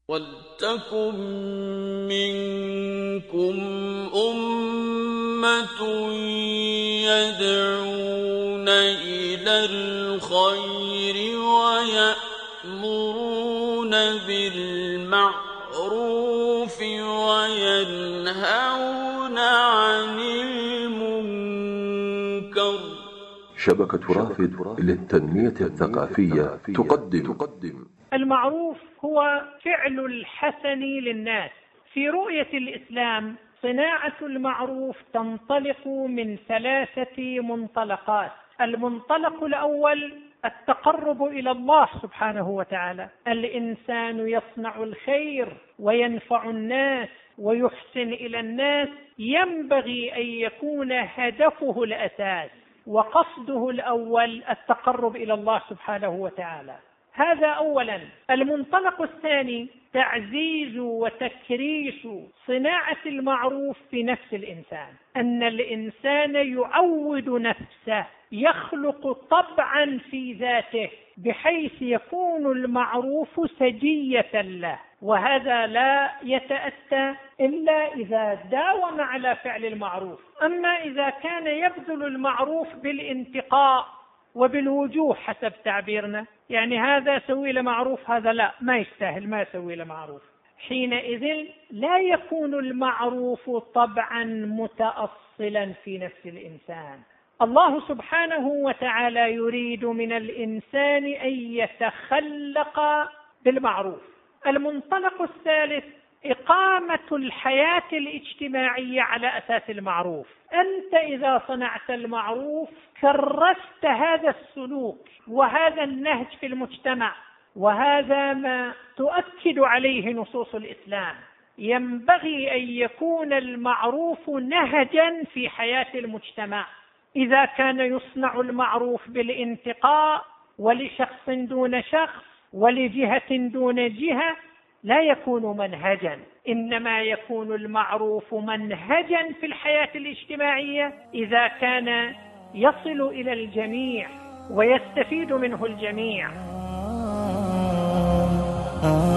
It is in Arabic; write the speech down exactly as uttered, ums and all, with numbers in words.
وَلْتَكُن مِّنكُمْ أُمَّةٌ يَدْعُونَ إِلَى الْخَيْرِ وَيَأْمُرُونَ بِالْمَعْرُوفِ وَيَنْهَوْنَ عَنِ الْمُنكَرِ. شبكة رافد للتنمية الثقافية تقدم المعروف هو فعل الحسن للناس. في رؤية الإسلام صناعة المعروف تنطلق من ثلاثة منطلقات. المنطلق الأول التقرب إلى الله سبحانه وتعالى. الإنسان يصنع الخير وينفع الناس ويحسن إلى الناس، ينبغي أن يكون هدفه الأساس وقصده الأول التقرب إلى الله سبحانه وتعالى. هذا أولا. المنطلق الثاني تعزيز وتكريس صناعة المعروف في نفس الإنسان، أن الإنسان يعود نفسه، يخلق طبعا في ذاته بحيث يكون المعروف سجية له، وهذا لا يتأتى إلا إذا داوم على فعل المعروف. أما إذا كان يبذل المعروف بالانتقاء وبالوجوه حسب تعبيرنا، يعني هذا سوي له معروف، هذا لا ما يستاهل ما يسوي له معروف، حينئذ لا يكون المعروف طبعا متأصلا في نفس الإنسان. الله سبحانه وتعالى يريد من الإنسان أن يتخلق بالمعروف. المنطلق الثالث إقامة الحياة الاجتماعية على أساس المعروف. أنت إذا صنعت المعروف كرست هذا السلوك وهذا النهج في المجتمع، وهذا ما تؤكد عليه نصوص الإسلام. ينبغي أن يكون المعروف نهجا في حياة المجتمع. إذا كان يصنع المعروف بالانتقاء ولشخص دون شخص ولجهة دون جهة لا يكون منهجا، إنما يكون المعروف منهجا في الحياة الاجتماعية إذا كان يصل إلى الجميع ويستفيد منه الجميع.